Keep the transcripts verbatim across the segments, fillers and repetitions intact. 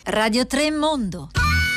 Radio tre Mondo.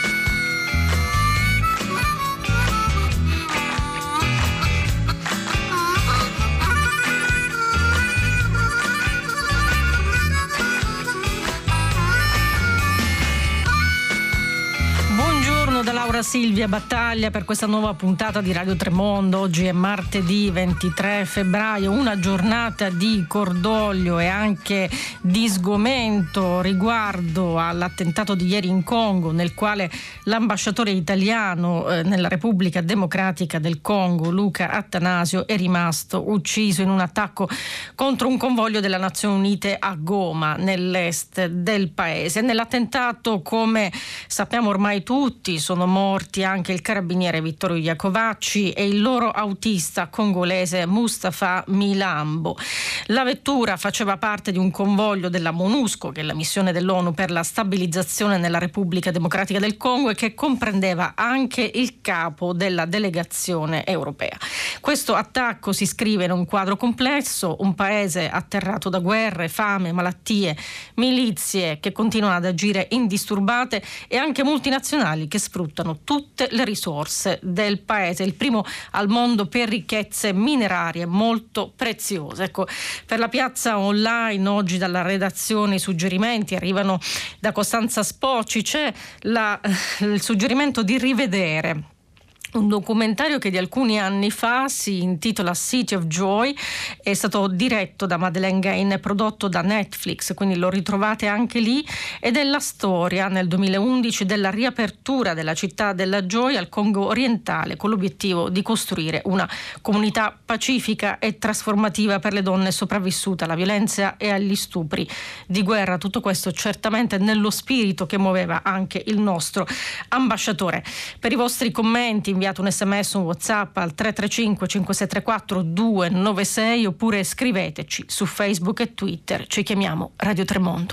Da Laura Silvia Battaglia per questa nuova puntata di Radio tre Mondo. Oggi è martedì ventitré febbraio, una giornata di cordoglio e anche di sgomento riguardo all'attentato di ieri in Congo, nel quale l'ambasciatore italiano eh, nella Repubblica Democratica del Congo, Luca Attanasio, è rimasto ucciso in un attacco contro un convoglio delle Nazioni Unite a Goma, nell'est del paese. Nell'attentato, come sappiamo ormai tutti, sono morti anche il carabiniere Vittorio Iacovacci e il loro autista congolese Mustafa Milambo. La vettura faceva parte di un convoglio della MONUSCO, che è la missione dell'ONU per la stabilizzazione nella Repubblica Democratica del Congo, e che comprendeva anche il capo della delegazione europea. Questo attacco si iscrive in un quadro complesso, un paese atterrato da guerre, fame, malattie, milizie che continuano ad agire indisturbate e anche multinazionali che sfruttano tutte le risorse del paese, il primo al mondo per ricchezze minerarie molto preziose. Ecco, per la piazza online oggi dalla redazione i suggerimenti arrivano da Costanza Spocci. C'è la, il suggerimento di rivedere un documentario che di alcuni anni fa si intitola City of Joy, è stato diretto da Madeleine Gain e prodotto da Netflix, quindi lo ritrovate anche lì, ed è la storia nel duemilaundici della riapertura della città della gioia al Congo orientale, con l'obiettivo di costruire una comunità pacifica e trasformativa per le donne sopravvissute alla violenza e agli stupri di guerra. Tutto questo certamente nello spirito che muoveva anche il nostro ambasciatore. Per i vostri commenti inviate un sms, un WhatsApp al tre tre cinque cinque sei tre quattro due nove sei oppure scriveteci su Facebook e Twitter. Ci chiamiamo Radio tre Mondo.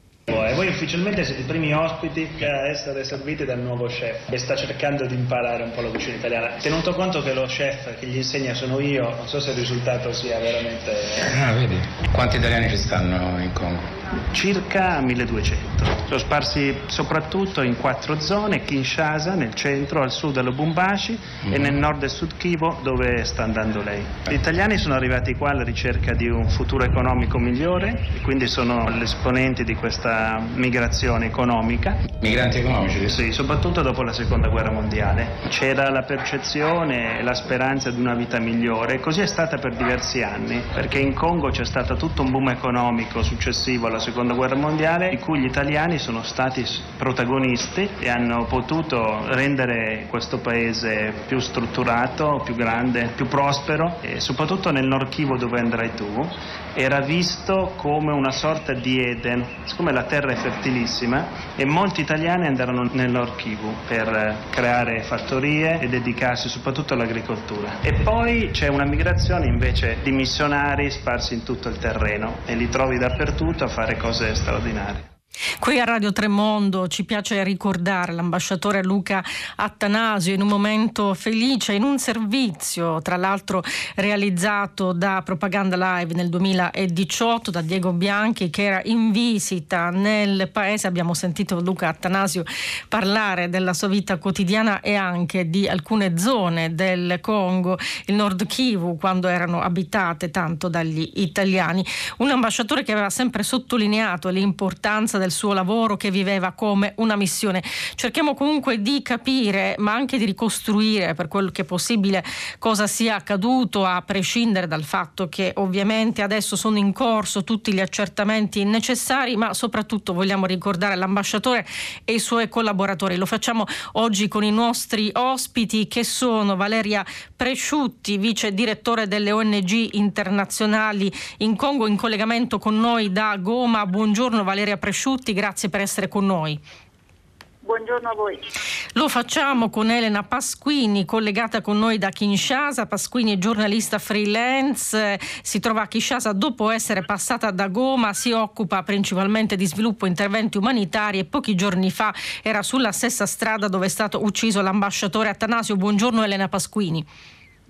E voi ufficialmente siete i primi ospiti a essere serviti dal nuovo chef che sta cercando di imparare un po' la cucina italiana. Tenuto conto che lo chef che gli insegna sono io, non so se il risultato sia veramente... Ah, vedi? Quanti italiani ci stanno in Congo? Circa milleduecento. Sono sparsi soprattutto in quattro zone: Kinshasa nel centro, al sud a Lubumbashi mm. e nel nord e sud Kivu, dove sta andando lei. Gli italiani sono arrivati qua alla ricerca di un futuro economico migliore e quindi sono gli esponenti di questa migrazione economica. Migranti economici? Sì, soprattutto dopo la seconda guerra mondiale. C'era la percezione e la speranza di una vita migliore, e così è stata per diversi anni, perché in Congo c'è stato tutto un boom economico successivo alla seconda guerra mondiale, di cui gli italiani sono stati protagonisti e hanno potuto rendere questo paese più strutturato, più grande, più prospero, e soprattutto nel Nord Kivu, dove andrai tu, era visto come una sorta di Eden, siccome la terra è fertilissima, e molti italiani andarono nel Nord Kivu per creare fattorie e dedicarsi soprattutto all'agricoltura. E poi c'è una migrazione invece di missionari sparsi in tutto il terreno, e li trovi dappertutto a fare cose straordinarie. Qui a Radio tre Mondo ci piace ricordare l'ambasciatore Luca Attanasio in un momento felice, in un servizio tra l'altro realizzato da Propaganda Live nel duemiladiciotto da Diego Bianchi, che era in visita nel paese. Abbiamo sentito Luca Attanasio parlare della sua vita quotidiana e anche di alcune zone del Congo, il Nord Kivu, quando erano abitate tanto dagli italiani. Un ambasciatore che aveva sempre sottolineato l'importanza del suo lavoro, che viveva come una missione. Cerchiamo comunque di capire, ma anche di ricostruire per quello che è possibile, cosa sia accaduto, a prescindere dal fatto che ovviamente adesso sono in corso tutti gli accertamenti necessari, ma soprattutto vogliamo ricordare l'ambasciatore e i suoi collaboratori. Lo facciamo oggi con i nostri ospiti, che sono Valeria Presciutti, vice direttore delle O N G internazionali in Congo, in collegamento con noi da Goma. Buongiorno Valeria Presciutti, grazie per essere con noi. Buongiorno a voi. Lo facciamo con Elena Pasquini, collegata con noi da Kinshasa. Pasquini è giornalista freelance, si trova a Kinshasa dopo essere passata da Goma, si occupa principalmente di sviluppo e interventi umanitari e pochi giorni fa era sulla stessa strada dove è stato ucciso l'ambasciatore Attanasio. Buongiorno Elena Pasquini.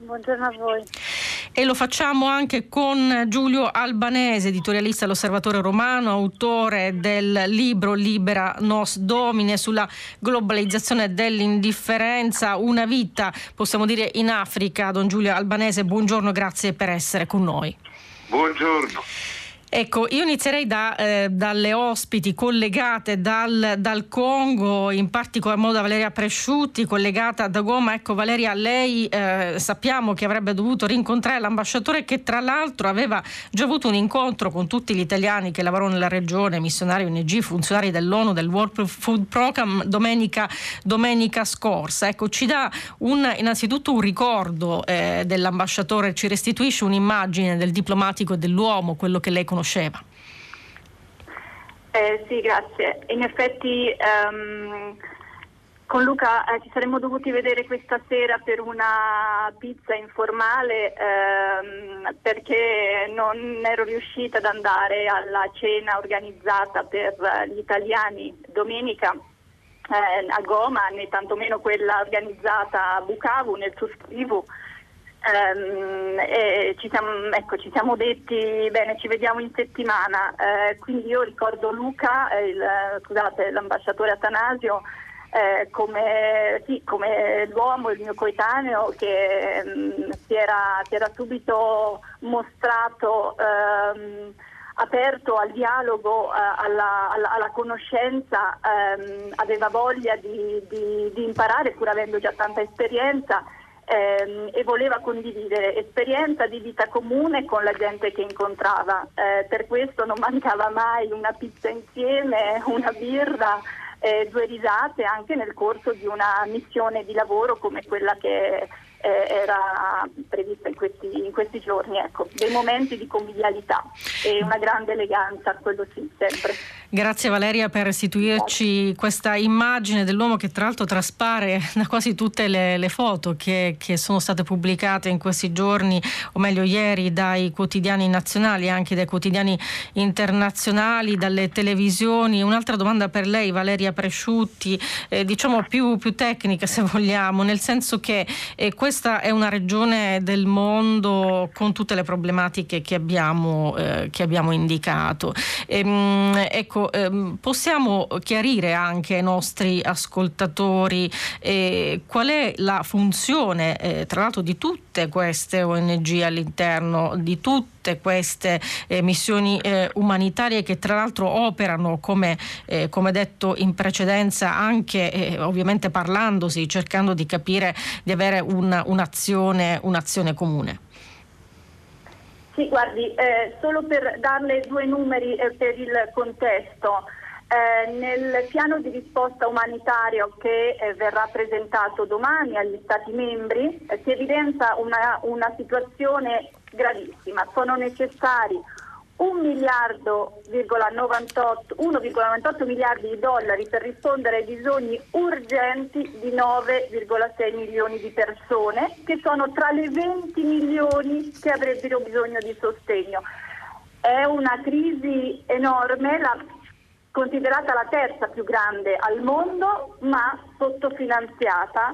Buongiorno a voi. E lo facciamo anche con Giulio Albanese, editorialista all'Osservatore Romano, autore del libro Libera Nos Domine sulla globalizzazione dell'indifferenza, una vita, possiamo dire, in Africa. Don Giulio Albanese, buongiorno, grazie per essere con noi. Buongiorno. Ecco, io inizierei da, eh, dalle ospiti collegate dal, dal Congo, in particolar modo da Valeria Presciutti, collegata da Goma. Ecco, Valeria, lei eh, sappiamo che avrebbe dovuto rincontrare l'ambasciatore, che tra l'altro aveva già avuto un incontro con tutti gli italiani che lavorano nella regione, missionari, O N G, funzionari dell'ONU, del World Food Program, domenica, domenica scorsa. Ecco, ci dà un, innanzitutto un ricordo eh, dell'ambasciatore, ci restituisce un'immagine del diplomatico e dell'uomo, quello che lei conosceva. Eh, sì, grazie. In effetti um, con Luca eh, ci saremmo dovuti vedere questa sera per una pizza informale ehm, perché non ero riuscita ad andare alla cena organizzata per gli italiani domenica eh, a Goma, né tantomeno quella organizzata a Bukavu nel Sud-Kivu. Um, e ci siamo, ecco, ci siamo detti bene, ci vediamo in settimana, eh, quindi io ricordo Luca, eh, il, scusate, l'ambasciatore Atanasio, eh, come, sì, come l'uomo, il mio coetaneo, che um, si, era, si era subito mostrato um, aperto al dialogo, uh, alla, alla, alla conoscenza, um, aveva voglia di, di, di imparare, pur avendo già tanta esperienza. Ehm, e voleva condividere esperienza di vita comune con la gente che incontrava. Eh, per questo non mancava mai una pizza insieme, una birra, eh, due risate anche nel corso di una missione di lavoro come quella che eh, era prevista in questi, in questi giorni. Ecco, dei momenti di convivialità e una grande eleganza, quello sì, sempre. Grazie Valeria per restituirci questa immagine dell'uomo che tra l'altro traspare da quasi tutte le, le foto che, che sono state pubblicate in questi giorni, o meglio ieri, dai quotidiani nazionali e anche dai quotidiani internazionali, dalle televisioni. Un'altra domanda per lei, Valeria Presciutti, eh, diciamo più, più tecnica se vogliamo, nel senso che eh, questa è una regione del mondo con tutte le problematiche che abbiamo, eh, che abbiamo indicato. Ehm, ecco, possiamo chiarire anche ai nostri ascoltatori eh, qual è la funzione eh, tra l'altro di tutte queste O N G all'interno di tutte queste eh, missioni eh, umanitarie che tra l'altro operano, come, eh, come detto in precedenza, anche eh, ovviamente parlandosi, cercando di capire, di avere un, un'azione, un'azione comune. Sì, guardi, eh, solo per darle due numeri eh, per il contesto, eh, nel piano di risposta umanitario che eh, verrà presentato domani agli Stati membri eh, si evidenzia una, una situazione gravissima. Sono necessari un miliardo virgola novantotto, uno virgola novantotto miliardi di dollari per rispondere ai bisogni urgenti di nove virgola sei milioni di persone, che sono tra le venti milioni che avrebbero bisogno di sostegno. È una crisi enorme, la, considerata la terza più grande al mondo, ma sottofinanziata.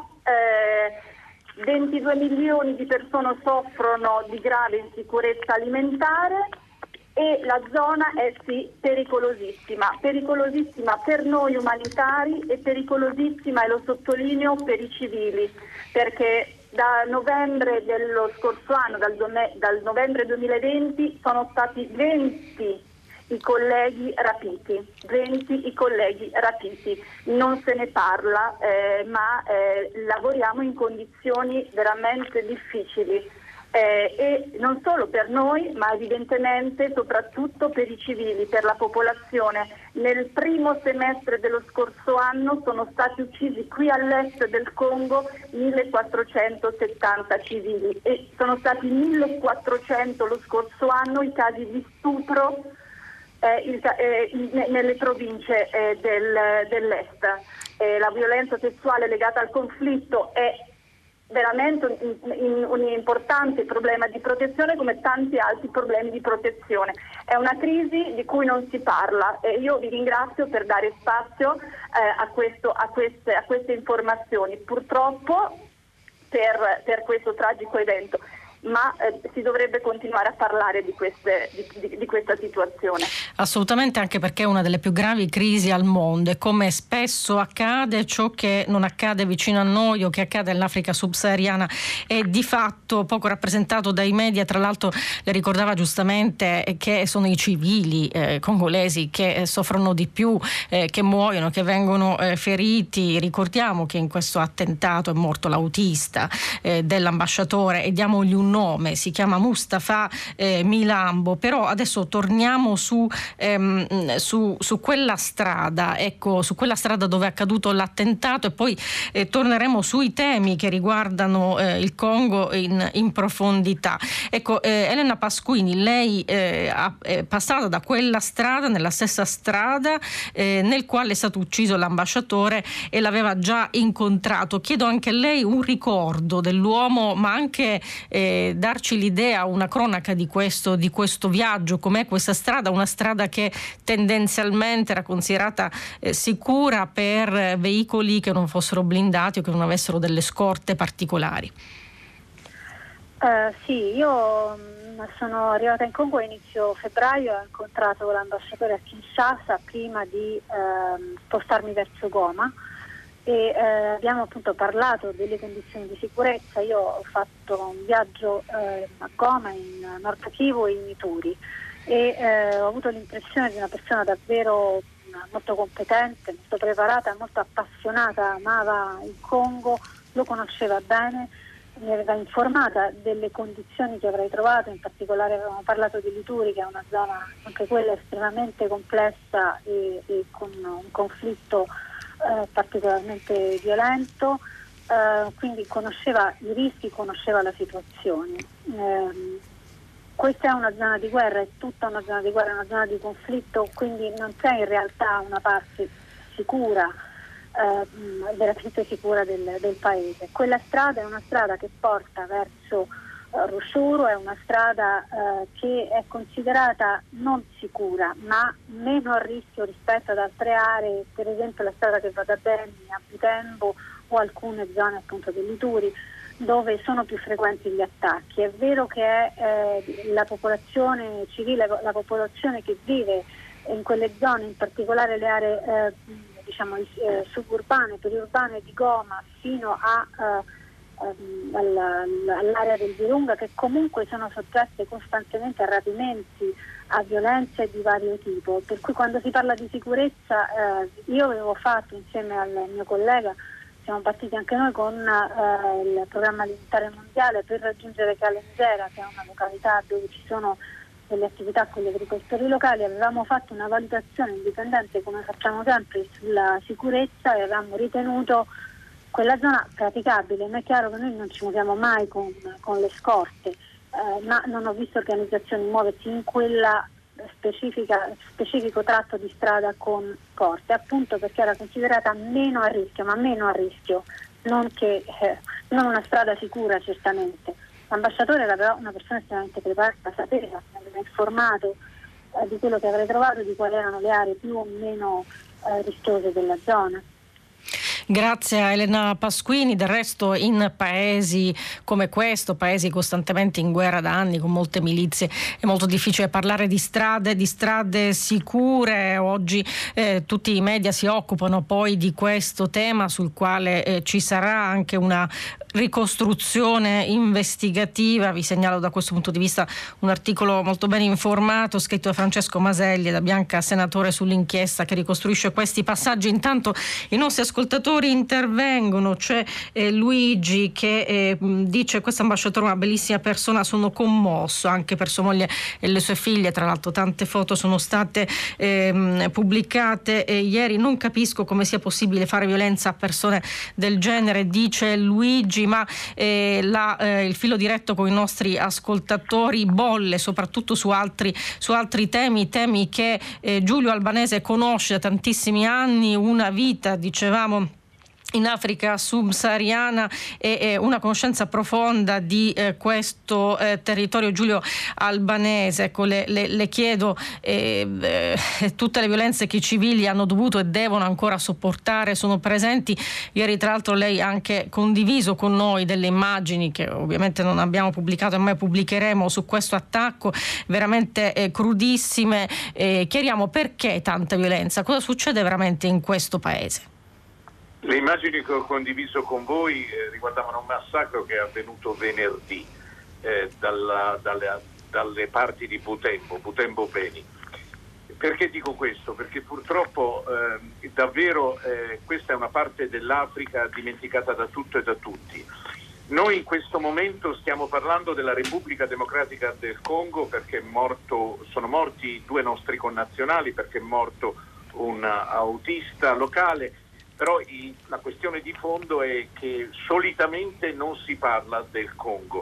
Eh, ventidue milioni di persone soffrono di grave insicurezza alimentare. E la zona è sì pericolosissima, pericolosissima per noi umanitari e pericolosissima, e lo sottolineo, per i civili, perché da novembre dello scorso anno, dal, dal novembre duemilaventi, sono stati venti i colleghi rapiti, venti i colleghi rapiti, non se ne parla, eh, ma eh, lavoriamo in condizioni veramente difficili. Eh, e non solo per noi, ma evidentemente soprattutto per i civili, per la popolazione. Nel primo semestre dello scorso anno sono stati uccisi qui all'est del Congo millequattrocentosettanta civili e sono stati millequattrocento lo scorso anno i casi di stupro eh, il, eh, nelle province eh, del, dell'est. Eh, la violenza sessuale legata al conflitto è veramente un, un, un importante problema di protezione, come tanti altri problemi di protezione. È una crisi di cui non si parla e io vi ringrazio per dare spazio eh, a, questo, a, queste, a queste informazioni. Purtroppo per, per questo tragico evento, ma eh, si dovrebbe continuare a parlare di, queste, di, di, di questa situazione. Assolutamente, anche perché è una delle più gravi crisi al mondo e come spesso accade, ciò che non accade vicino a noi o che accade nell'Africa subsahariana è di fatto poco rappresentato dai media. Tra l'altro le ricordava giustamente che sono i civili eh, congolesi che eh, soffrono di più, eh, che muoiono, che vengono eh, feriti. Ricordiamo che in questo attentato è morto l'autista eh, dell'ambasciatore e diamogli un nome, si chiama Mustafa eh, Milambo. Però adesso torniamo su, ehm, su, su quella strada, ecco, su quella strada dove è accaduto l'attentato, e poi eh, torneremo sui temi che riguardano eh, il Congo in, in profondità. Ecco, eh, Elena Pasquini, lei eh, è passata da quella strada, nella stessa strada eh, nel quale è stato ucciso l'ambasciatore, e l'aveva già incontrato. Chiedo anche a lei un ricordo dell'uomo, ma anche eh, darci l'idea, una cronaca di questo, di questo viaggio, com'è questa strada, una strada che tendenzialmente era considerata eh, sicura per veicoli che non fossero blindati o che non avessero delle scorte particolari. Uh, sì, io mh, sono arrivata in Congo a inizio febbraio, ho incontrato l'ambasciatore a Kinshasa prima di uh, spostarmi verso Goma, e eh, abbiamo appunto parlato delle condizioni di sicurezza. Io ho fatto un viaggio eh, a Goma, in Nord Kivu e in Ituri, e eh, ho avuto l'impressione di una persona davvero molto competente, molto preparata, molto appassionata, amava il Congo, lo conosceva bene, mi aveva informata delle condizioni che avrei trovato. In particolare avevamo parlato di Ituri, che è una zona anche quella estremamente complessa e, e con un conflitto Eh, particolarmente violento, eh, quindi conosceva i rischi, conosceva la situazione. Eh, questa è una zona di guerra, è tutta una zona di guerra, una zona di conflitto, quindi non c'è in realtà una parte sicura, eh, veramente sicura del, del paese. Quella strada è una strada che porta verso Rushuru, è una strada eh, che è considerata non sicura, ma meno a rischio rispetto ad altre aree, per esempio la strada che va da Beni a Butembo o alcune zone appunto dell'Ituri, dove sono più frequenti gli attacchi. È vero che è eh, la popolazione civile, la popolazione che vive in quelle zone, in particolare le aree eh, diciamo eh, suburbane, periurbane di Goma fino a eh, all'area del Virunga, che comunque sono soggette costantemente a rapimenti, a violenze di vario tipo, per cui quando si parla di sicurezza eh, io avevo fatto insieme al mio collega, siamo partiti anche noi con eh, il programma alimentare mondiale per raggiungere Calenzera, che è una località dove ci sono delle attività con gli agricoltori locali. Avevamo fatto una valutazione indipendente, come facciamo sempre, sulla sicurezza, e avevamo ritenuto quella zona praticabile. Ma è chiaro che noi non ci muoviamo mai con, con le scorte, eh, ma non ho visto organizzazioni muoversi in quella specifica, specifico tratto di strada con scorte, appunto perché era considerata meno a rischio, ma meno a rischio, non, che, eh, non una strada sicura certamente. L'ambasciatore era però una persona estremamente preparata, sapeva, mi aveva informato eh, di quello che avrei trovato, di quali erano le aree più o meno eh, rischiose della zona. Grazie a Elena Pasquini. Del resto in paesi come questo, paesi costantemente in guerra da anni con molte milizie, è molto difficile parlare di strade, di strade sicure. Oggi eh, tutti i media si occupano poi di questo tema, sul quale eh, ci sarà anche una ricostruzione investigativa. Vi segnalo da questo punto di vista un articolo molto ben informato scritto da Francesco Maselli e da Bianca Senatore sull'inchiesta che ricostruisce questi passaggi. Intanto i nostri ascoltatori intervengono. C'è eh, Luigi che eh, dice: questo ambasciatore è una bellissima persona, sono commosso anche per sua moglie e le sue figlie. Tra l'altro tante foto sono state eh, pubblicate eh, ieri. Non capisco come sia possibile fare violenza a persone del genere, dice Luigi. Ma eh, la, eh, il filo diretto con i nostri ascoltatori bolle soprattutto su altri, su altri temi, temi che eh, Giulio Albanese conosce da tantissimi anni, una vita, dicevamo, in Africa subsahariana e eh, una conoscenza profonda di eh, questo eh, territorio. Giulio Albanese, ecco, le, le, le chiedo eh, eh, tutte le violenze che i civili hanno dovuto e devono ancora sopportare sono presenti. Ieri tra l'altro lei ha anche condiviso con noi delle immagini che ovviamente non abbiamo pubblicato e mai pubblicheremo su questo attacco, veramente eh, crudissime. Eh, chiariamo perché tanta violenza, cosa succede veramente in questo paese. Le immagini che ho condiviso con voi eh, riguardavano un massacro che è avvenuto venerdì eh, dalla, dalle, dalle parti di Butembo, Butembo Beni. Perché dico questo? Perché purtroppo eh, davvero eh, questa è una parte dell'Africa dimenticata da tutto e da tutti. Noi in questo momento stiamo parlando della Repubblica Democratica del Congo perché è morto, sono morti due nostri connazionali, perché è morto un autista locale. Però i, la questione di fondo è che solitamente non si parla del Congo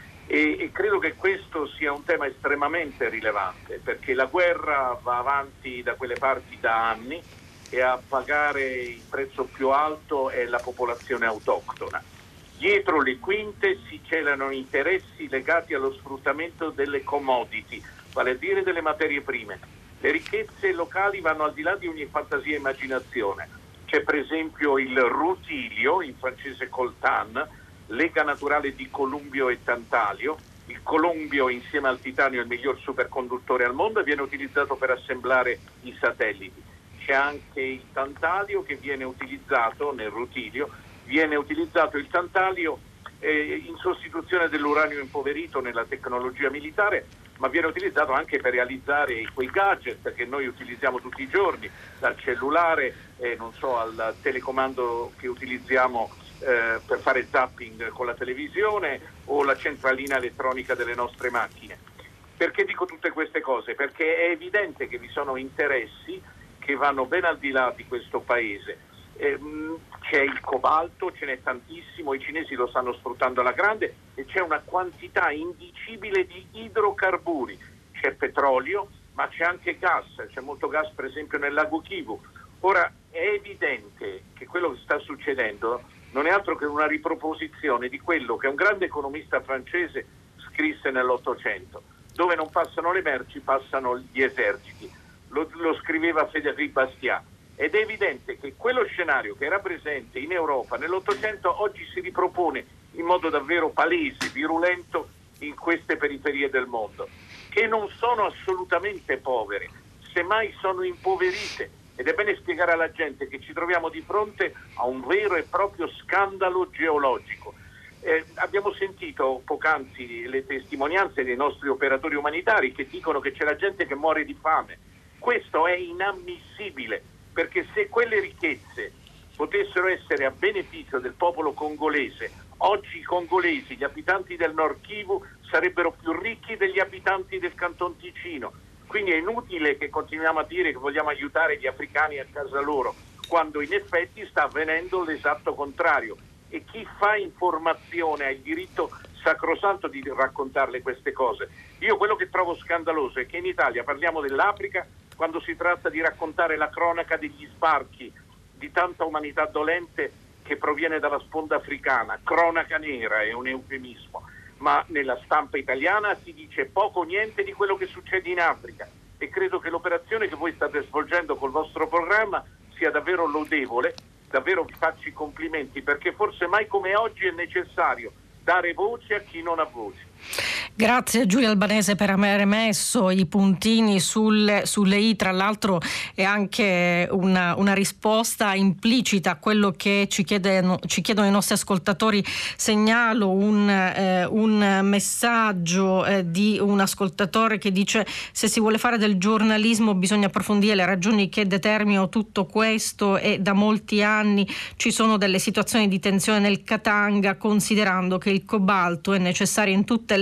e, e credo che questo sia un tema estremamente rilevante, perché la guerra va avanti da quelle parti da anni e a pagare il prezzo più alto è la popolazione autoctona. Dietro le quinte si celano interessi legati allo sfruttamento delle commodity, vale a dire delle materie prime. Le ricchezze locali vanno al di là di ogni fantasia e immaginazione. C'è per esempio il rutilio, in francese coltan, lega naturale di columbio e tantalio. Il columbio insieme al titanio è il miglior superconduttore al mondo e viene utilizzato per assemblare i satelliti. C'è anche il tantalio che viene utilizzato nel rutilio, viene utilizzato il tantalio eh, in sostituzione dell'uranio impoverito nella tecnologia militare, ma viene utilizzato anche per realizzare quei gadget che noi utilizziamo tutti i giorni, dal cellulare eh, non so, al telecomando che utilizziamo eh, per fare zapping con la televisione o la centralina elettronica delle nostre macchine. Perché dico tutte queste cose? Perché è evidente che vi sono interessi che vanno ben al di là di questo paese. Eh, c'è il cobalto, ce n'è tantissimo, i cinesi lo stanno sfruttando alla grande e c'è una quantità indicibile di idrocarburi, c'è petrolio ma c'è anche gas, c'è molto gas per esempio nel lago Kivu. Ora è evidente che quello che sta succedendo non è altro che una riproposizione di quello che un grande economista francese scrisse nell'Ottocento: dove non passano le merci passano gli eserciti. Lo, lo scriveva Frédéric Bastiat. Ed è evidente che quello scenario che era presente in Europa nell'Ottocento oggi si ripropone in modo davvero palese, virulento in queste periferie del mondo, che non sono assolutamente povere, semmai sono impoverite. Ed è bene spiegare alla gente che ci troviamo di fronte a un vero e proprio scandalo geologico. Eh, abbiamo sentito poc'anzi le testimonianze dei nostri operatori umanitari che dicono che c'è la gente che muore di fame. Questo è inammissibile. Perché se quelle ricchezze potessero essere a beneficio del popolo congolese, oggi i congolesi, gli abitanti del Nord Kivu, sarebbero più ricchi degli abitanti del Canton Ticino. Quindi è inutile che continuiamo a dire che vogliamo aiutare gli africani a casa loro, quando in effetti sta avvenendo l'esatto contrario. E chi fa informazione ha il diritto sacrosanto di raccontarle queste cose. Io quello che trovo scandaloso è che in Italia parliamo dell'Africa quando si tratta di raccontare la cronaca degli sbarchi di tanta umanità dolente che proviene dalla sponda africana. Cronaca nera è un eufemismo, ma nella stampa italiana si dice poco o niente di quello che succede in Africa e credo che l'operazione che voi state svolgendo col vostro programma sia davvero lodevole. Davvero vi faccio i complimenti, perché forse mai come oggi è necessario dare voce a chi non ha voce. Grazie Giulio Albanese per aver messo i puntini sulle, sulle i, tra l'altro è anche una, una risposta implicita a quello che ci, chiede, ci chiedono i nostri ascoltatori. Segnalo un, eh, un messaggio eh, di un ascoltatore che dice: se si vuole fare del giornalismo bisogna approfondire le ragioni che determinano tutto questo e da molti anni ci sono delle situazioni di tensione nel Katanga, considerando che il cobalto è necessario in tutte le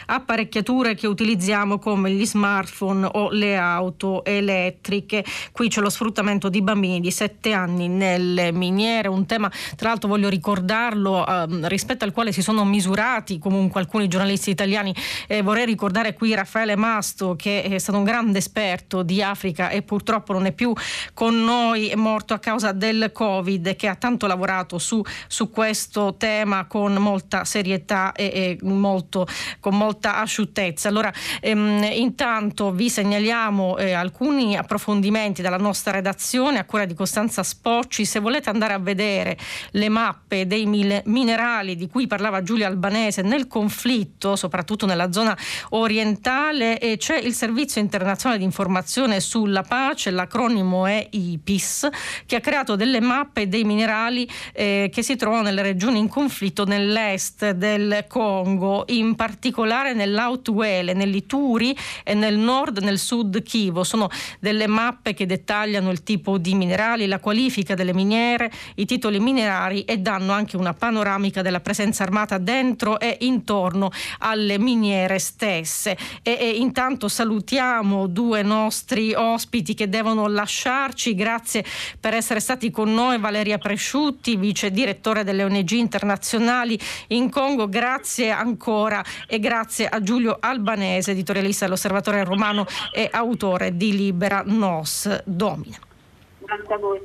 apparecchiature che utilizziamo come gli smartphone o le auto elettriche. Qui c'è lo sfruttamento di bambini di sette anni nelle miniere, un tema tra l'altro voglio ricordarlo eh, rispetto al quale si sono misurati comunque alcuni giornalisti italiani. Eh, vorrei ricordare qui Raffaele Masto, che è stato un grande esperto di Africa e purtroppo non è più con noi, è morto a causa del Covid, che ha tanto lavorato su, su questo tema con molta serietà e, e molto, con molta asciuttezza. Allora ehm, intanto vi segnaliamo eh, alcuni approfondimenti dalla nostra redazione a cura di Costanza Spocci. Se volete andare a vedere le mappe dei minerali di cui parlava Giulio Albanese nel conflitto, soprattutto nella zona orientale, e c'è il Servizio Internazionale di Informazione sulla Pace, l'acronimo è I P I S, che ha creato delle mappe dei minerali eh, che si trovano nelle regioni in conflitto nell'est del Congo, in particolare nell'Autwele, nell'Ituri e nel nord, nel sud Kivu. Sono delle mappe che dettagliano il tipo di minerali, la qualifica delle miniere, i titoli minerari e danno anche una panoramica della presenza armata dentro e intorno alle miniere stesse. E, e intanto salutiamo due nostri ospiti che devono lasciarci. Grazie per essere stati con noi, Valeria Presciutti, vice direttore delle O N G internazionali in Congo, grazie ancora, e grazie a Giulio Albanese, editorialista dell'Osservatore Romano e autore di Libera Nos Domina. Grazie a voi.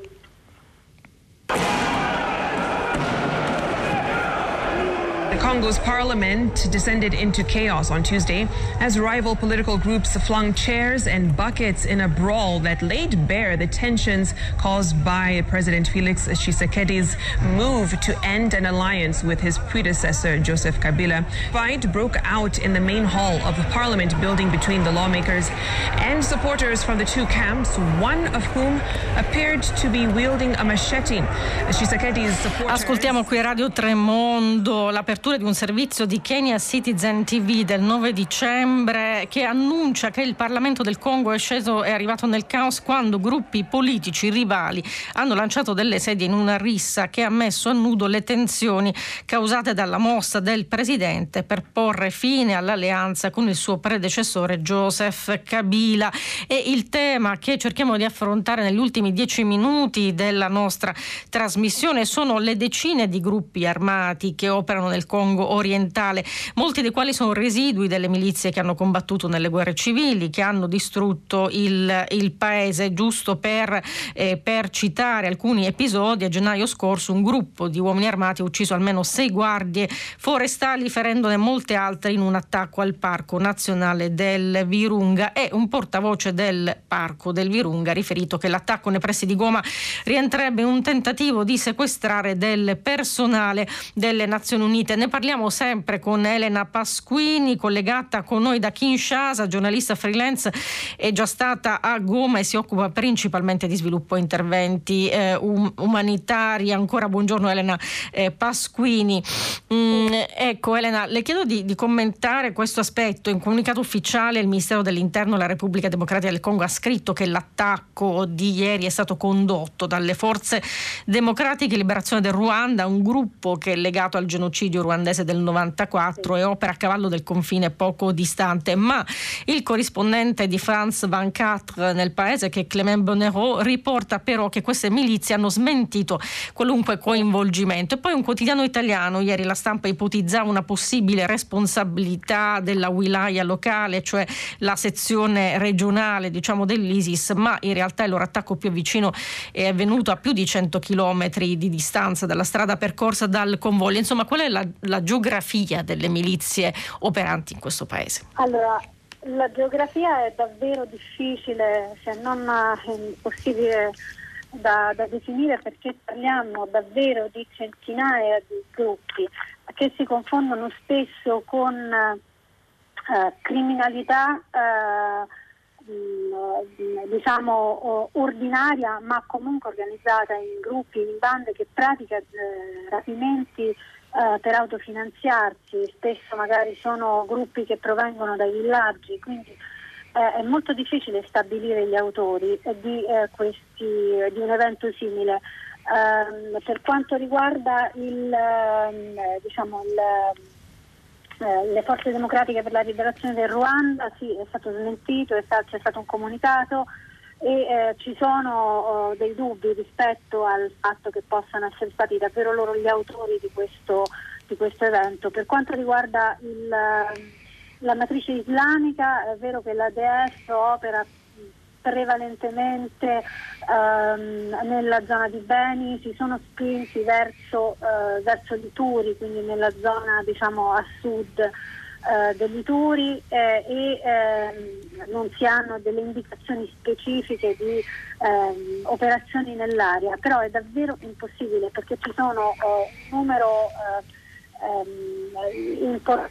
Congo's parliament descended into chaos on Tuesday as rival political groups flung chairs and buckets in a brawl that laid bare the tensions caused by President Felix Tshisekedi's move to end an alliance with his predecessor, Joseph Kabila. Fight broke out in the main hall of the parliament building between the lawmakers and supporters from the two camps, one of whom appeared to be wielding a machete. Tshisekedi's supporters... Ascoltiamo qui Radio Tremondo l'apertura di un servizio di Kenya Citizen T V del nove dicembre che annuncia che il Parlamento del Congo è sceso è arrivato nel caos quando gruppi politici rivali hanno lanciato delle sedie in una rissa che ha messo a nudo le tensioni causate dalla mossa del presidente per porre fine all'alleanza con il suo predecessore Joseph Kabila. E il tema che cerchiamo di affrontare negli ultimi dieci minuti della nostra trasmissione sono le decine di gruppi armati che operano nel Congo orientale, molti dei quali sono residui delle milizie che hanno combattuto nelle guerre civili, che hanno distrutto il, il paese. Giusto per, eh, per citare alcuni episodi, a gennaio scorso un gruppo di uomini armati ha ucciso almeno sei guardie forestali, ferendone molte altre in un attacco al Parco Nazionale del Virunga. E un portavoce del Parco del Virunga ha riferito che l'attacco nei pressi di Goma rientrerebbe in un tentativo di sequestrare del personale delle Nazioni Unite. Ne parliamo sempre con Elena Pasquini, collegata con noi da Kinshasa, giornalista freelance, è già stata a Goma e si occupa principalmente di sviluppo e interventi eh, um, umanitari. Ancora buongiorno Elena eh, Pasquini. Mm, ecco Elena, le chiedo di, di commentare questo aspetto. In comunicato ufficiale il Ministero dell'Interno della Repubblica Democratica del Congo ha scritto che l'attacco di ieri è stato condotto dalle forze democratiche Liberazione del Ruanda, un gruppo che è legato al genocidio ruandese del novantaquattro e opera a cavallo del confine poco distante. Ma il corrispondente di France ventiquattro nel paese, che è Clément Bonnereau, riporta però che queste milizie hanno smentito qualunque coinvolgimento. E poi un quotidiano italiano, ieri La Stampa, ipotizzava una possibile responsabilità della wilaya locale, cioè la sezione regionale diciamo dell'ISIS, ma in realtà il loro attacco più vicino è avvenuto a più di cento chilometri di distanza dalla strada percorsa dal convoglio. Insomma, qual è la, la geografia delle milizie operanti in questo paese? Allora, la geografia è davvero difficile, se non impossibile da, da definire, perché parliamo davvero di centinaia di gruppi che si confondono spesso con eh, criminalità eh, diciamo ordinaria, ma comunque organizzata in gruppi, in bande, che pratica eh, rapimenti Uh, per autofinanziarsi. Spesso magari sono gruppi che provengono dai villaggi, quindi uh, è molto difficile stabilire gli autori di, uh, questi, di un evento simile. Uh, per quanto riguarda il, uh, diciamo il, eh, le forze democratiche per la liberazione del Ruanda, sì, è stato smentito, è stato, c'è stato un comunicato e eh, ci sono oh, dei dubbi rispetto al fatto che possano essere stati davvero loro gli autori di questo, di questo evento. Per quanto riguarda il, la matrice islamica, è vero che l'A D F opera prevalentemente ehm, nella zona di Beni, si sono spinti verso, eh, verso Lituri, quindi nella zona diciamo a sud eh, dell'Ituri eh, e ehm, non si hanno delle indicazioni specifiche di ehm, operazioni nell'area, però è davvero impossibile perché ci sono eh, un numero eh, ehm, importante,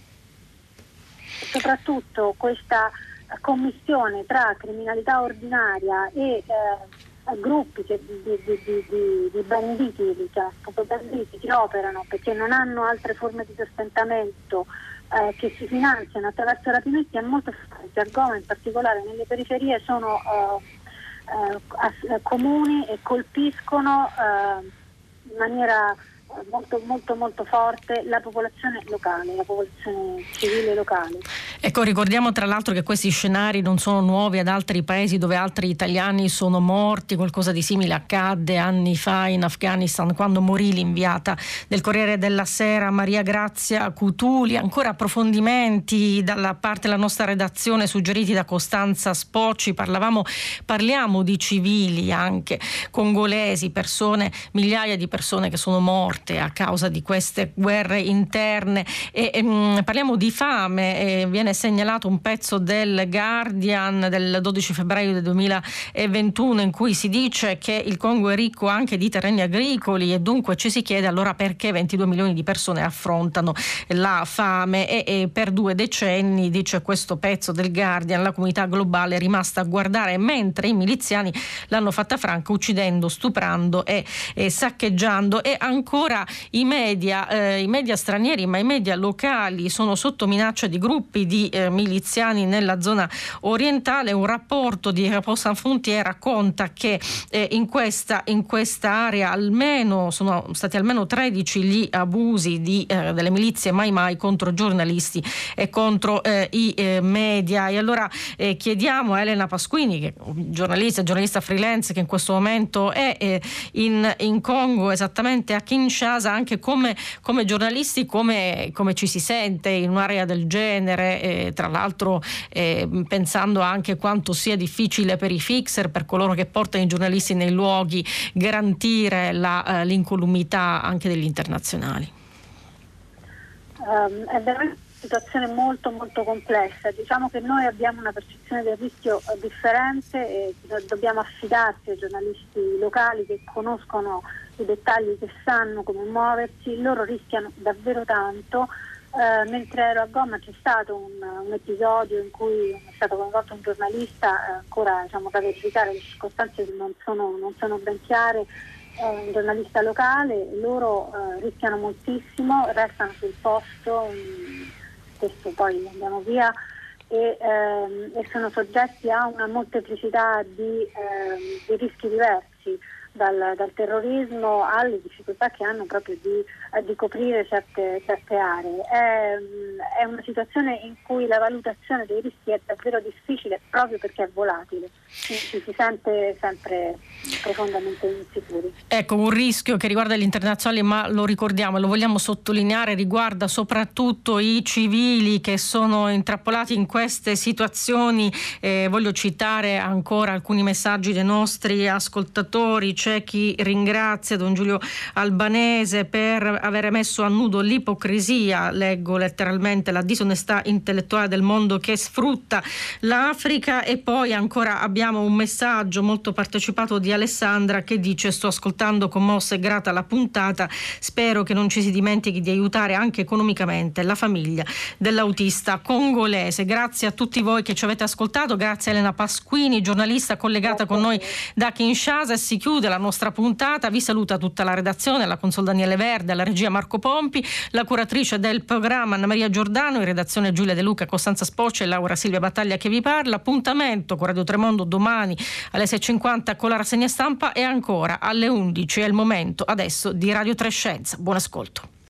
soprattutto questa commissione tra criminalità ordinaria e eh, gruppi che, di, di, di, di, di banditi, di banditi che operano perché non hanno altre forme di sostentamento, eh, che si finanziano attraverso rapimenti, è molto forte. A Goma in particolare nelle periferie sono eh, eh, comuni e colpiscono eh, in maniera molto molto molto forte la popolazione locale, la popolazione civile locale. Ecco, ricordiamo tra l'altro che questi scenari non sono nuovi ad altri paesi dove altri italiani sono morti. Qualcosa di simile accadde anni fa in Afghanistan quando morì l'inviata del Corriere della Sera Maria Grazia Cutuli. Ancora approfondimenti dalla parte della nostra redazione suggeriti da Costanza Spocci. Parlavamo, parliamo di civili anche congolesi, persone, migliaia di persone che sono morte a causa di queste guerre interne e, e mh, parliamo di fame. E viene segnalato un pezzo del Guardian del dodici febbraio del duemilaventuno in cui si dice che il Congo è ricco anche di terreni agricoli e dunque ci si chiede allora perché ventidue milioni di persone affrontano la fame e, e per due decenni, dice questo pezzo del Guardian, la comunità globale è rimasta a guardare mentre i miliziani l'hanno fatta franca uccidendo, stuprando e, e saccheggiando. E ancora i media, eh, i media stranieri ma i media locali sono sotto minaccia di gruppi di eh, miliziani nella zona orientale. Un rapporto di Repos Sans Frontières racconta che eh, in questa in questa area almeno sono stati almeno tredici gli abusi di, eh, delle milizie Mai Mai contro giornalisti e contro eh, i eh, media. E allora eh, chiediamo a Elena Pasquini, che è giornalista, giornalista freelance che in questo momento è eh, in, in Congo, esattamente a Kinshasa, anche come, come giornalisti, come, come ci si sente in un'area del genere, eh, tra l'altro eh, pensando anche quanto sia difficile per i fixer, per coloro che portano i giornalisti nei luoghi, garantire la, eh, l'incolumità anche degli internazionali. Um, è veramente una situazione molto molto complessa. Diciamo che noi abbiamo una percezione del rischio eh, differente e dobbiamo affidarci ai giornalisti locali che conoscono i dettagli, che sanno come muoversi. Loro rischiano davvero tanto. Uh, mentre ero a Goma c'è stato un, un episodio in cui è stato coinvolto un giornalista, eh, ancora diciamo da verificare, le circostanze non sono, non sono ben chiare, eh, un giornalista locale. Loro eh, rischiano moltissimo, restano sul posto, mh, spesso poi andiamo via e, ehm, e sono soggetti a una molteplicità di, ehm, di rischi diversi. Dal, dal terrorismo alle difficoltà che hanno proprio di, eh, di coprire certe, certe aree. È, è una situazione in cui la valutazione dei rischi è davvero difficile proprio perché è volatile, ci si sente sempre profondamente insicuri. Ecco, un rischio che riguarda gli internazionali, ma lo ricordiamo e lo vogliamo sottolineare, riguarda soprattutto i civili che sono intrappolati in queste situazioni. Eh, voglio citare ancora alcuni messaggi dei nostri ascoltatori. C'è chi ringrazia Don Giulio Albanese per aver messo a nudo l'ipocrisia, leggo letteralmente, la disonestà intellettuale del mondo che sfrutta l'Africa. E poi ancora abbiamo un messaggio molto partecipato di Alessandra che dice: sto ascoltando commossa e grata la puntata, spero che non ci si dimentichi di aiutare anche economicamente la famiglia dell'autista congolese. Grazie a tutti voi che ci avete ascoltato, grazie a Elena Pasquini, giornalista collegata con noi da Kinshasa. Si chiude la nostra puntata, vi saluta tutta la redazione, la console Daniele Verde, alla regia Marco Pompi, la curatrice del programma Anna Maria Giordano, in redazione Giulia De Luca, Costanza Spoccia e Laura Silvia Battaglia che vi parla. Appuntamento con Radio Tremondo domani alle sei e cinquanta con la rassegna stampa e ancora alle undici. È il momento adesso di Radio Tre Scienza. Buon ascolto.